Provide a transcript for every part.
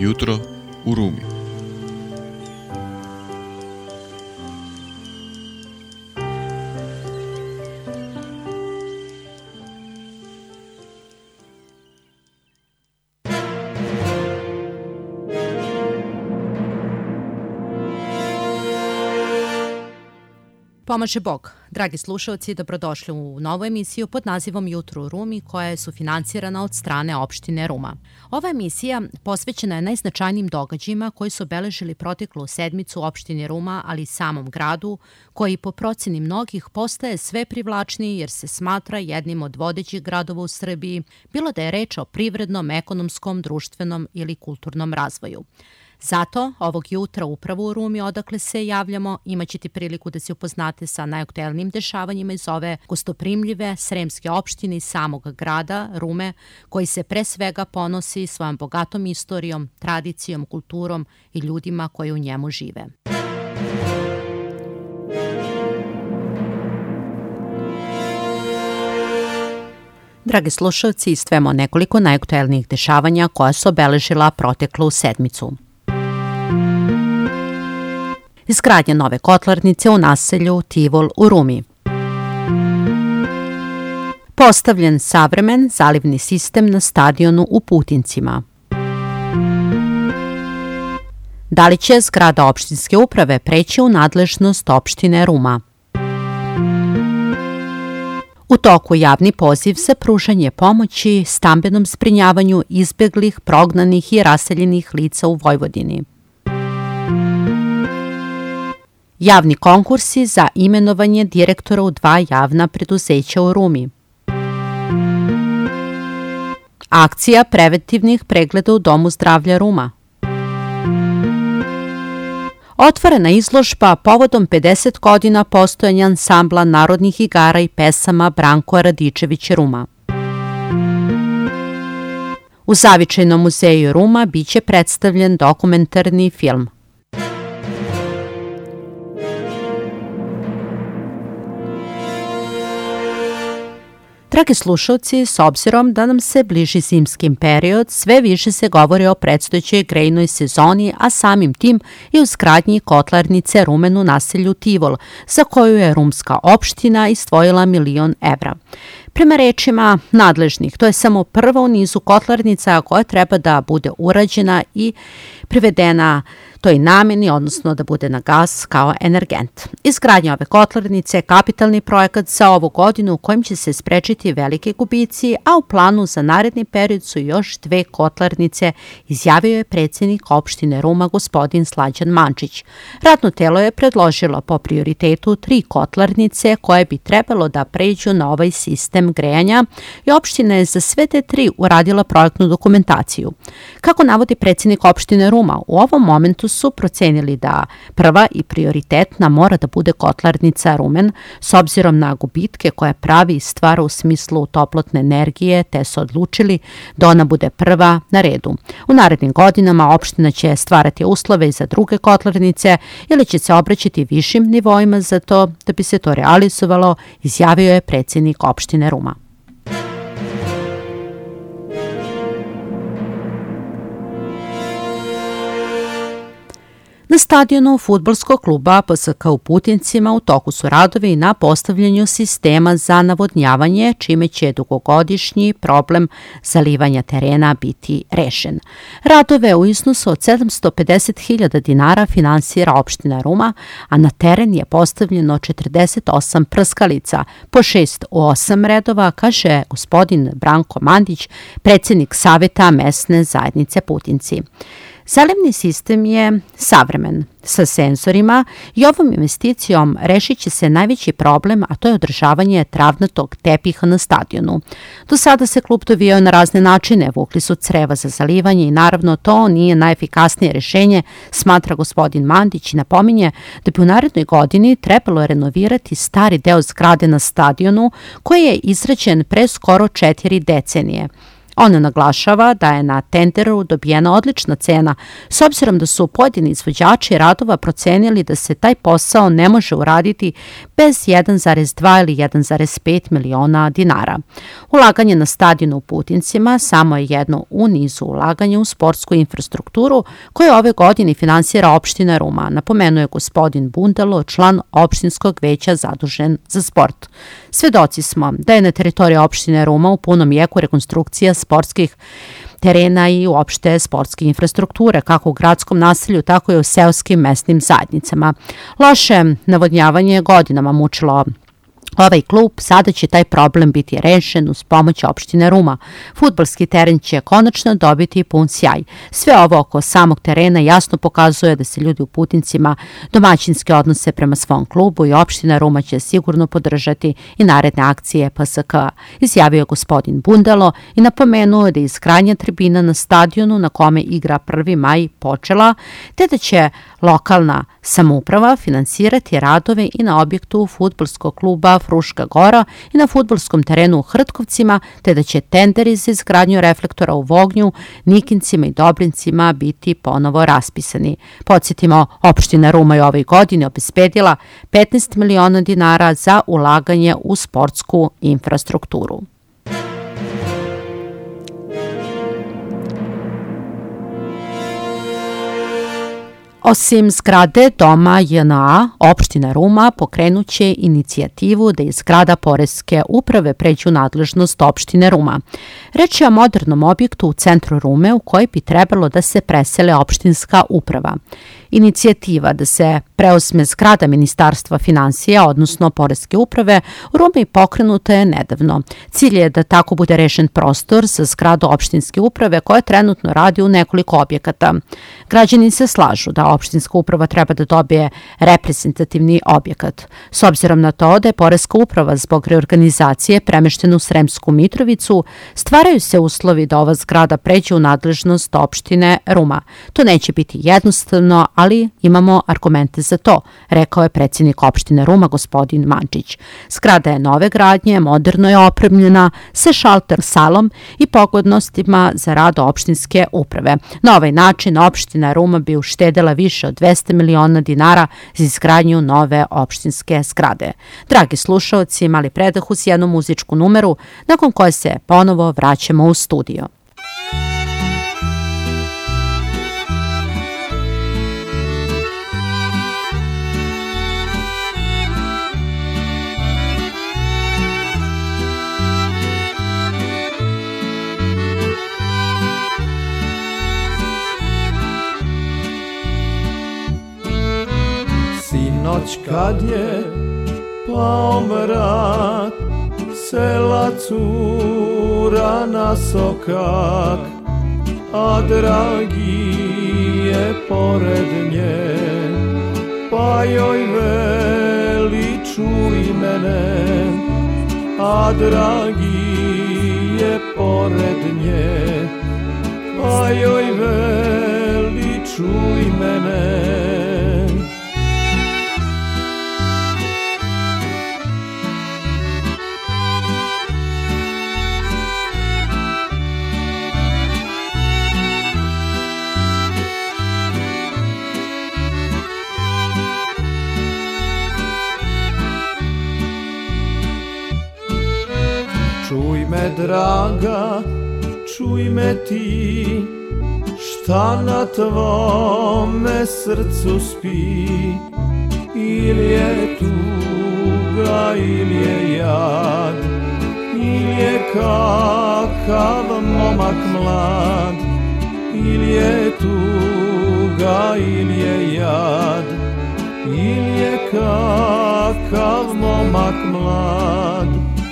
Jutro u Rumi. Pomaže Bog. Dragi slušalci, dobrodošli u novu emisiju pod nazivom Jutro u Rumi, koja je sufinansirana od strane opštine Ruma. Ova emisija posvećena je najznačajnijim događajima koji su obeležili proteklu sedmicu u opštini Ruma, ali i samom gradu, koji po proceni mnogih postaje sve privlačniji jer se smatra jednim od vodećih gradova u Srbiji, bilo da je reč o privrednom, ekonomskom, društvenom ili kulturnom razvoju. Zato, ovog jutra upravo u Rumi, odakle se javljamo, imaćete priliku da se upoznate sa najaktuelnijim dešavanjima iz ove gostoprimljive sremske opštine i samog grada Rume, koji se pre svega ponosi svojom bogatom istorijom, tradicijom, kulturom i ljudima koji u njemu žive. Dragi slušalci, istvemo nekoliko najaktuelnijih dešavanja koja su obeležila proteklu sedmicu. Izgradnja nove kotlarnice u naselju Tivol u Rumi. Postavljen savremen zalivni sistem na stadionu u Putincima. Da li će zgrada opštinske uprave preći u nadležnost opštine Ruma? U toku javni poziv za pružanje pomoći stambenom zbrinjavanju izbeglih, prognanih i raseljenih lica u Vojvodini. Javni konkursi za imenovanje direktora u 2 javna preduzeća u Rumi. Akcija preventivnih pregleda u Domu zdravlja Ruma. Otvorena izložba povodom 50 godina postojanja ansambla narodnih igara i pesama Branko Radičević Ruma. U Zavičajnom muzeju Ruma biće predstavljen dokumentarni film. Dragi slušalci, s obzirom da nam se bliži zimski period, sve više se govori o predstojećoj grejnoj sezoni, a samim tim i o izgradnji kotlarnice Rumen u naselju Tivol, za koju je rumska opština izdvojila 1 milion evra. Prema rečima nadležnih, to je samo prva u nizu kotlarnica koja treba da bude urađena i privedena toj nameni, odnosno da bude na gas kao energent. Izgradnja ove kotlarnice je kapitalni projekat za ovu godinu u kojem će se sprečiti velike gubici, a u planu za naredni period su još 2 kotlarnice, izjavio je predsjednik opštine Ruma gospodin Slađan Mančić. Radno telo je predložilo po prioritetu 3 kotlarnice koje bi trebalo da pređu na ovaj sistem grejanja i opština je za sve te 3 uradila projektnu dokumentaciju. Kako navodi predsjednik opštine Ruma, u ovom momentu su procenili da prva i prioritetna mora da bude kotlarnica Rumen s obzirom na gubitke koje pravi i stvara u smislu toplotne energije, te su odlučili da ona bude prva na redu. U narednim godinama opština će stvarati uslove i za druge kotlarnice ili će se obraćati višim nivoima za to da bi se to realizovalo, izjavio je predsjednik opštine Ruma. Na stadionu fudbalskog kluba PSK u Putincima u toku su radovi na postavljanju sistema za navodnjavanje, čime će dugogodišnji problem zalivanja terena biti rešen. Radove u iznosu od 750.000 dinara finansira opština Ruma, a na teren je postavljeno 48 prskalica, po 6 u 8 redova, kaže gospodin Branko Mandić, predsjednik Saveta mesne zajednice Putinci. Zalivni sistem je savremen, sa senzorima i ovom investicijom rešit će se najveći problem, a to je održavanje travnatog tepiha na stadionu. Do sada se klub dovijao na razne načine, vukli su creva za zalivanje i naravno to nije najefikasnije rešenje, smatra gospodin Mandić i napominje da bi u narednoj godini trebalo renovirati stari deo zgrade na stadionu koji je izrađen pre skoro 4 decenije. Ona naglašava da je na tenderu dobijena odlična cena, s obzirom da su pojedini izvođači radova procenili da se taj posao ne može uraditi bez 1,2 ili 1,5 miliona dinara. Ulaganje na stadionu u Putincima samo je jedno u nizu ulaganja u sportsku infrastrukturu koje ove godine finansira opština Ruma, napomenuje gospodin Bundalo, član opštinskog veća zadužen za sport. Svedoci smo da je na teritoriji opštine Ruma u punom jeku rekonstrukcija sportskih terena i uopšte sportske infrastrukture, kako u gradskom naselju, tako i u seoskim mesnim zajednicama. Loše navodnjavanje je godinama mučilo ovaj klub, sada će taj problem biti rešen uz pomoć opštine Ruma. Fudbalski teren će konačno dobiti pun sjaj. Sve ovo oko samog terena jasno pokazuje da se ljudi u Putincima domaćinski odnose prema svom klubu i opština Ruma će sigurno podržati i naredne akcije PSK, izjavio gospodin Bundalo i napomenuo da je izgradnja tribina na stadionu na kome igra 1. maj počela, te da će lokalna samouprava finansirati radove i na objektu fudbalskog kluba Fruška Gora i na fudbalskom terenu u Hrtkovcima, te da će tenderi za izgradnju reflektora u Vognju, Nikincima i Dobrincima biti ponovo raspisani. Podsjetimo, opština Ruma je ove godine obezbedila 15 miliona dinara za ulaganje u sportsku infrastrukturu. Osim zgrade Doma JNA, opština Ruma pokrenuće inicijativu da iz zgrada Poreske uprave pređu u nadležnost opštine Ruma. Reč je o modernom objektu u centru Rume u kojoj bi trebalo da se presele opštinska uprava. Inicijativa da se preuzme zgrada Ministarstva finansija, odnosno Poreske uprave, u Rumi pokrenuta je nedavno. Cilj je da tako bude rešen prostor za zgradu opštinske uprave koja trenutno radi u nekoliko objekata. Građani se slažu da opštinska uprava treba da dobije reprezentativni objekat. S obzirom na to da je Poreska uprava zbog reorganizacije premeštena u Sremsku Mitrovicu, stvaraju se uslovi da ova zgrada pređe u nadležnost opštine Ruma. To neće biti jednostavno, ali imamo argumente za to, rekao je predsjednik opštine Ruma gospodin Mančić. Zgrada je nove gradnje, moderno je opremljena sa šalter salom i pogodnostima za rad opštinske uprave. Na ovaj način opština Ruma bi uštedela više od 200 miliona dinara za izgradnju nove opštinske zgrade. Dragi slušaoci, mali predah uz jednu muzičku numeru, nakon koje se ponovo vraćamo u studio. Noć kad je pao mrak, sela cura na sokak, a dragi je pored nje, pa joj veli čuj mene, a dragi je pored nje, pa joj veli čuj mene. Čuj me draga, čuj me ti, šta na tvome srcu spi, ili je tuga, ili je jad, ili je kakav momak mlad, ili je tuga, ili je jad, ili je kakav momak mlad.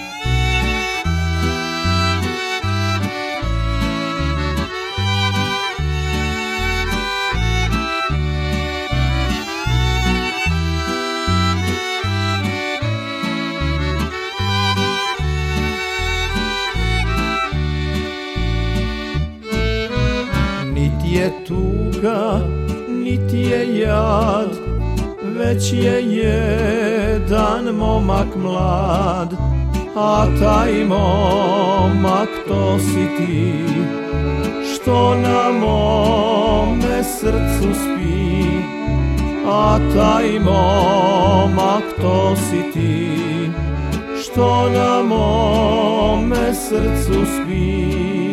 Je tuga, niti je jad, već je jedan momak mlad, a taj momak to si ti, što na mome srcu spi, a taj momak to si ti, što na mome srcu spi.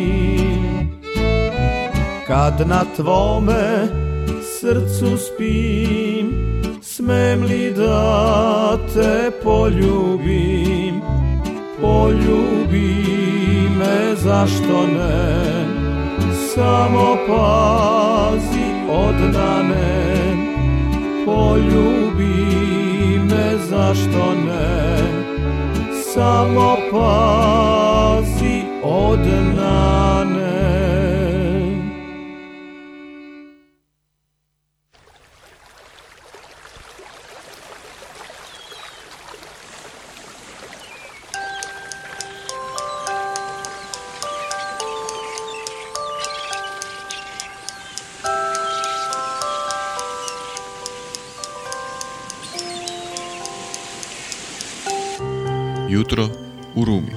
Kad na tvome srcu spim, smem li da te poljubim? Poljubi me, zašto ne? Samo pazi od nane. Poljubi me, zašto ne? Samo pazi od nane. Jutro u Rumi.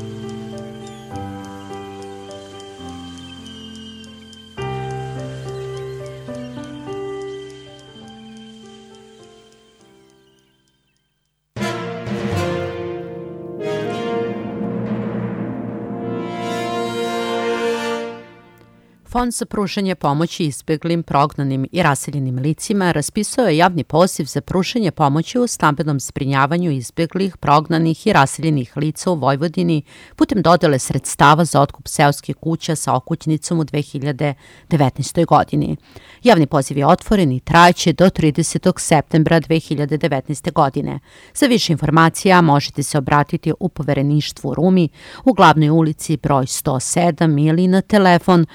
Fond za pružanje pomoći izbjeglim, prognanim i raseljenim licima raspisao je javni poziv za pružanje pomoći u stambenom zbrinjavanju izbjeglih, prognanih i raseljenih lica u Vojvodini putem dodele sredstava za otkup seoskih kuća sa okućnicom u 2019. godini. Javni poziv je otvoren i trajaće do 30. septembra 2019. godine. Za više informacija možete se obratiti u povereništvu u Rumi u glavnoj ulici broj 107 ili na telefon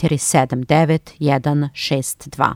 479-162.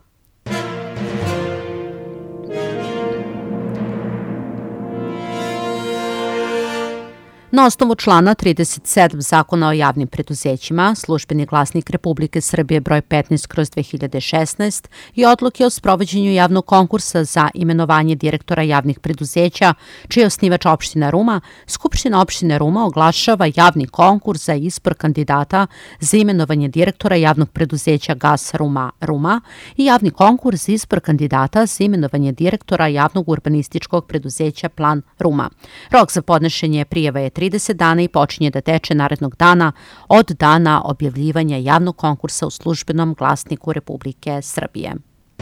Na osnovu člana 37 Zakona o javnim preduzećima, Službeni glasnik Republike Srbije broj 15/2016 i odluke o sprovođenju javnog konkursa za imenovanje direktora javnih preduzeća, čiji je osnivač opština Ruma, Skupština opštine Ruma oglašava javni konkurs za izbor kandidata za imenovanje direktora javnog preduzeća Gas Ruma i javni konkurs za izbor kandidata za imenovanje direktora javnog urbanističkog preduzeća Plan Ruma. Rok za podnošenje prijava je 30 dana i počinje da teče narednog dana od dana objavljivanja javnog konkursa u Službenom glasniku Republike Srbije.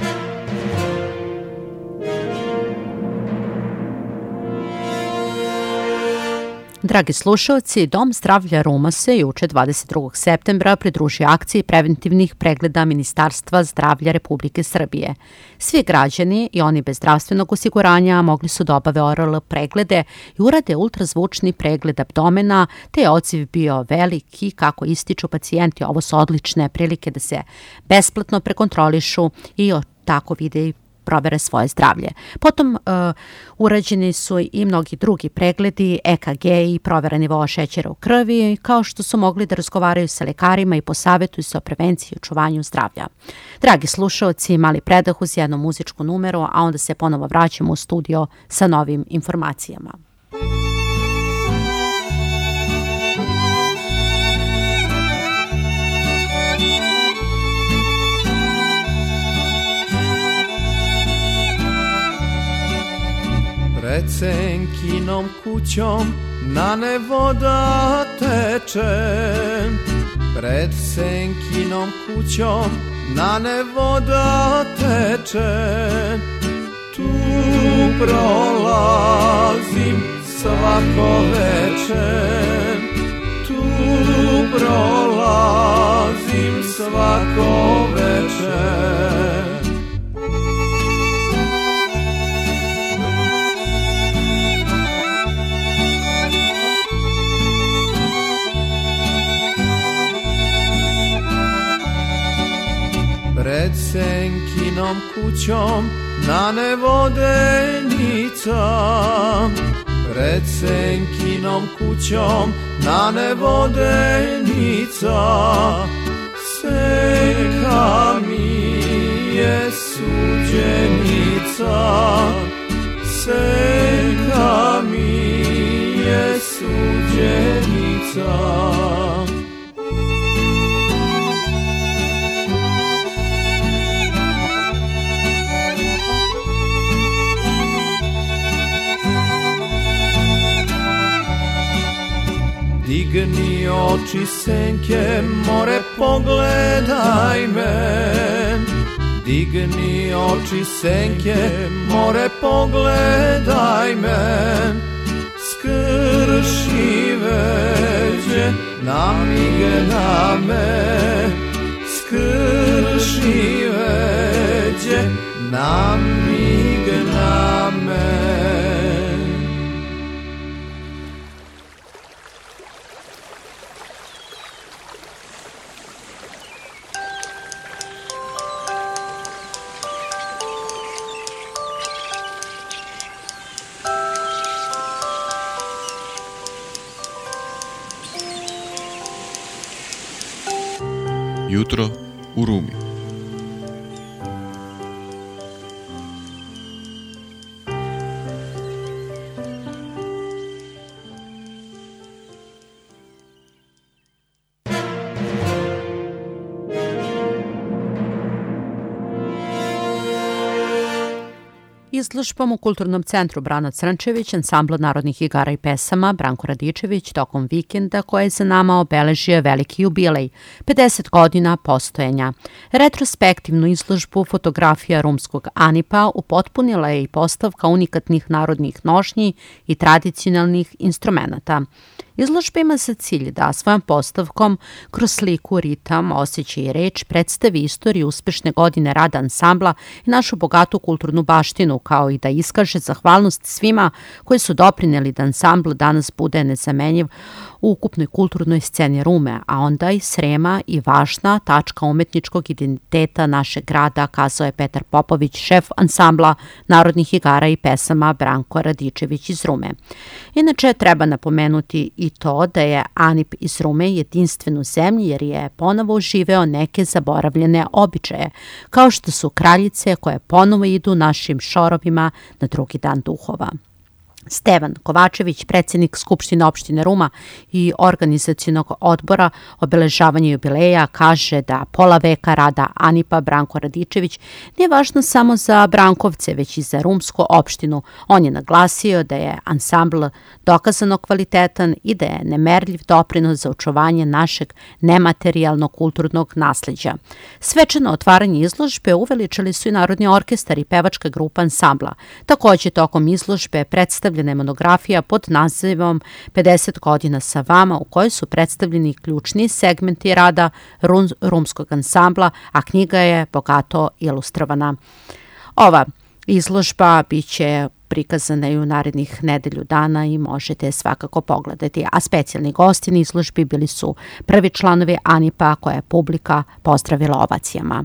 Dragi slušalci, Dom zdravlja Ruma se juče 22. septembra pridružio akciji preventivnih pregleda Ministarstva zdravlja Republike Srbije. Svi građani i oni bez zdravstvenog osiguranja mogli su da obave ORL preglede i urade ultrazvučni pregled abdomena, te je odziv bio velik i, kako ističu pacijenti, ovo su odlične prilike da se besplatno prekontrolišu i tako vide i provere svoje zdravlje. Potom urađeni su i mnogi drugi pregledi, EKG i provera nivoa šećera u krvi, kao što su mogli da razgovaraju sa lekarima i posavjetuju se o prevenciji i očuvanju zdravlja. Dragi slušalci, mali predah uz jednu muzičku numeru, a onda se ponovo vraćamo u studio sa novim informacijama. Pred senkinom kućom na ne voda teče, pred senkinom kućom na ne voda teče, tu prolazim svako večer, tu prolazim svako večer. Pred senkinom kućom na ne vodenica, pred senkinom kućom na ne vodenica, senka mi je suđenica, senka mi je suđenica. suđenica. Digni oči senke, more pogledaj me. Digni oči senke, more pogledaj me. Skrši veđe, namigna me. Skrši veđe, namigna me. Jutro u Rumi. Izložbom u Kulturnom centru Brano Crnčević, ansambla narodnih igara i pesama Branko Radičević tokom vikenda koje je za nama obeležio veliki jubilej, 50 godina postojanja. Retrospektivnu izložbu fotografija rumskog Anipa upotpunila je i postavka unikatnih narodnih nošnji i tradicionalnih instrumenata. Izložba ima za cilj da svojom postavkom, kroz sliku, ritam, osjećaj i reč predstavi istoriju uspešne godine rada ansambla i našu bogatu kulturnu baštinu, kao i da iskaže zahvalnost svima koji su doprineli da ansambl danas bude nezamenjiv u ukupnoj kulturnoj sceni Rume, a onda i Srema i važna tačka umetničkog identiteta našeg grada, kazao je Petar Popović, šef ansambla narodnih igara i pesama Branko Radičević iz Rume. Inače, treba napomenuti i to da je Anip iz Rume jedinstven u zemlji jer je ponovo oživeo neke zaboravljene običaje, kao što su kraljice koje ponovo idu našim šorovima na drugi dan duhova. Stevan Kovačević, predsjednik Skupštine opštine Ruma i organizacionog odbora obeležavanja jubileja, kaže da pola veka rada Anipa Branko Radičević nije važno samo za Brankovce, već i za rumsku opštinu. On je naglasio da je ansambl dokazano kvalitetan i da je nemerljiv doprinos za očuvanje našeg nematerijalnog kulturnog nasleđa. Svečano otvaranje izložbe uveličali su i Narodni orkestar i pevačka grupa ansambla. Takođe, tokom izložbe predstavljena je monografija pod nazivom 50 godina sa vama, u kojoj su predstavljeni ključni segmenti rada rumskog ansambla, a knjiga je bogato ilustrovana. Ova izložba biće prikazana i u narednih nedelju dana i možete je svakako pogledati. A specijalni gosti na izložbi bili su prvi članovi Anipa koje je publika pozdravila ovacijama.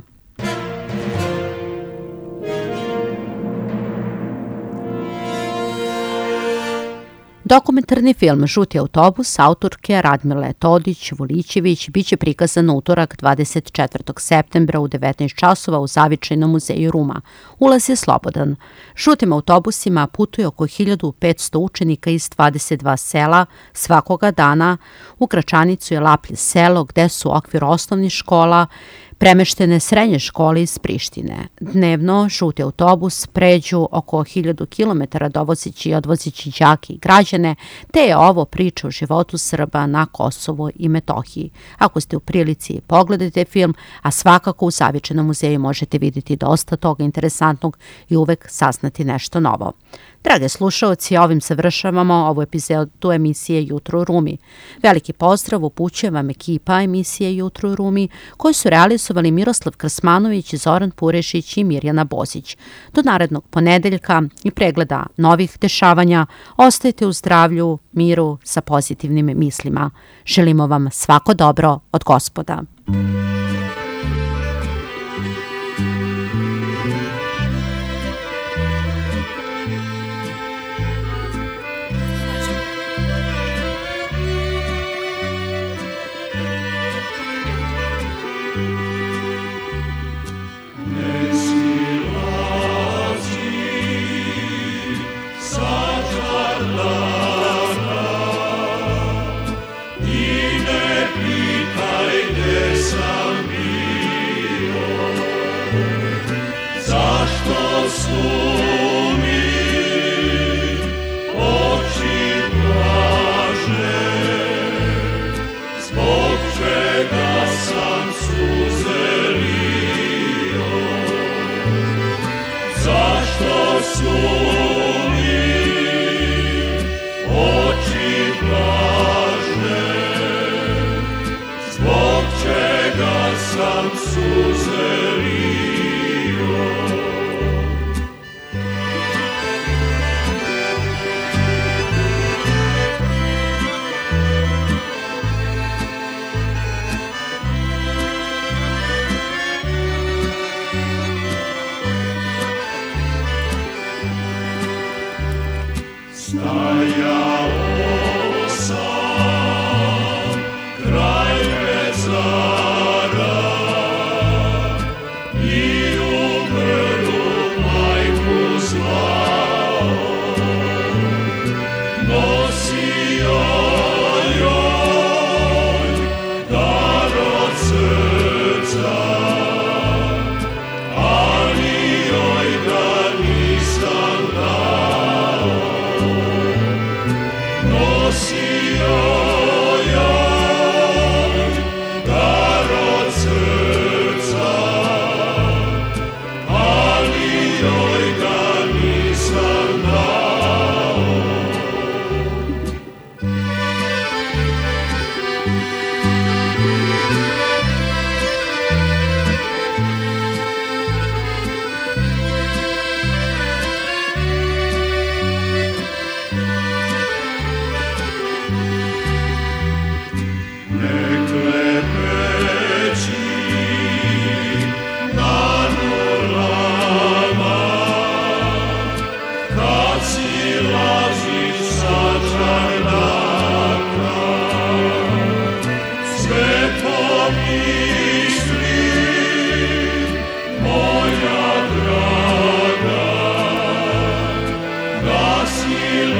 Dokumentarni film Žuti autobus autorke Radmile Todić-Vulićević biće prikazan u utorak 24. septembra u 19 časova u Zavičajnom muzeju Ruma. Ulaz je slobodan. Žutim autobusima putuje oko 1500 učenika iz 22 sela svakoga dana. U Gračanicu je Laplje selo gde su u okviru osnovnih škola premeštene srednje škole iz Prištine. Dnevno žuti autobus pređu oko 1000 km dovozeći i odvozeći đake i građane, te je ovo priča o životu Srba na Kosovu i Metohiji. Ako ste u prilici, pogledajte film, a svakako u Zavičajnom muzeju možete vidjeti dosta toga interesantnog i uvek saznati nešto novo. Drage slušalci, ovim završavamo ovu epizodu emisije Jutro u Rumi. Veliki pozdrav upućuje vam ekipa emisije Jutro u Rumi koju su realizovali Miroslav Krsmanović, Zoran Purešić i Mirjana Bozić. Do narednog ponedeljka i pregleda novih dešavanja ostajte u zdravlju, miru, sa pozitivnim mislima. Želimo vam svako dobro od Gospoda. Sačar dana Moja draga, gasi